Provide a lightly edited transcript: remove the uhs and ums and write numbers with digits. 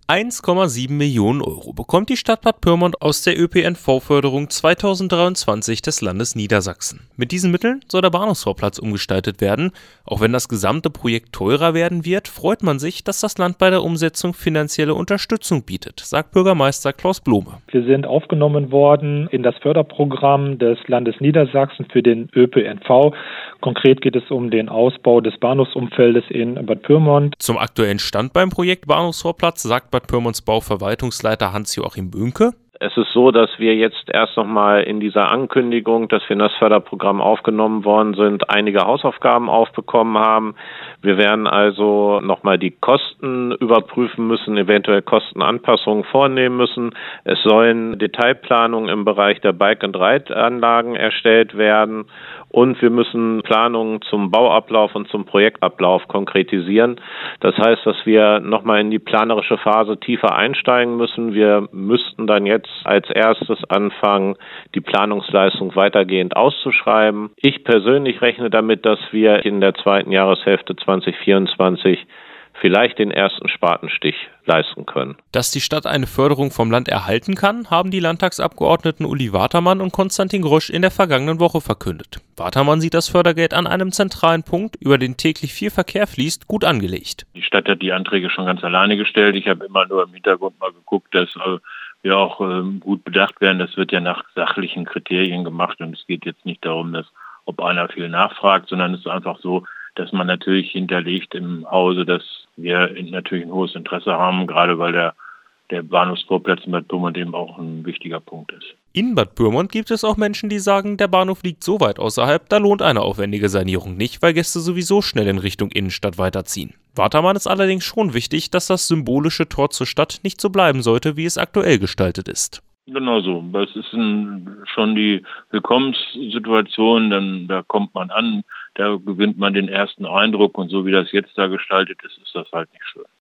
1,7 Millionen Euro bekommt die Stadt Bad Pyrmont aus der ÖPNV-Förderung 2023 des Landes Niedersachsen. Mit diesen Mitteln soll der Bahnhofsvorplatz umgestaltet werden. Auch wenn das gesamte Projekt teurer werden wird, freut man sich, dass das Land bei der Umsetzung finanzielle Unterstützung bietet, sagt Bürgermeister Klaus Blome. Wir sind aufgenommen worden in das Förderprogramm des Landes Niedersachsen für den ÖPNV. Konkret geht es um den Ausbau des Bahnhofsumfeldes in Bad Pyrmont. Zum aktuellen Stand beim Projekt Bahnhofsvorplatz sagt Bad Pyrmonts Bauverwaltungsleiter Hans-Joachim Böhnke: Es ist so, dass wir jetzt erst nochmal in dieser Ankündigung, dass wir in das Förderprogramm aufgenommen worden sind, einige Hausaufgaben aufbekommen haben. Wir werden also nochmal die Kosten überprüfen müssen, eventuell Kostenanpassungen vornehmen müssen. Es sollen Detailplanungen im Bereich der Bike-and-Ride-Anlagen erstellt werden und wir müssen Planungen zum Bauablauf und zum Projektablauf konkretisieren. Das heißt, dass wir nochmal in die planerische Phase tiefer einsteigen müssen. Wir müssten dann jetzt als erstes anfangen, die Planungsleistung weitergehend auszuschreiben. Ich persönlich rechne damit, dass wir in der zweiten Jahreshälfte 2024 vielleicht den ersten Spatenstich leisten können. Dass die Stadt eine Förderung vom Land erhalten kann, haben die Landtagsabgeordneten Uli Watermann und Konstantin Grosch in der vergangenen Woche verkündet. Watermann sieht das Fördergeld an einem zentralen Punkt, über den täglich viel Verkehr fließt, gut angelegt. Die Stadt hat die Anträge schon ganz alleine gestellt. Ich habe immer nur im Hintergrund mal geguckt, dass wir auch gut bedacht werden. Das wird ja nach sachlichen Kriterien gemacht und es geht jetzt nicht darum, dass ob einer viel nachfragt, sondern es ist einfach so, dass man natürlich hinterlegt im Hause, dass wir natürlich ein hohes Interesse haben, gerade weil der Bahnhofsvorplatz in Bad Pyrmont eben auch ein wichtiger Punkt ist. In Bad Pyrmont gibt es auch Menschen, die sagen, der Bahnhof liegt so weit außerhalb, da lohnt eine aufwendige Sanierung nicht, weil Gäste sowieso schnell in Richtung Innenstadt weiterziehen. Watermann ist allerdings schon wichtig, dass das symbolische Tor zur Stadt nicht so bleiben sollte, wie es aktuell gestaltet ist. Genau so. Das ist schon die Willkommenssituation, denn da kommt man an, da gewinnt man den ersten Eindruck und so wie das jetzt da gestaltet ist, ist das halt nicht schön.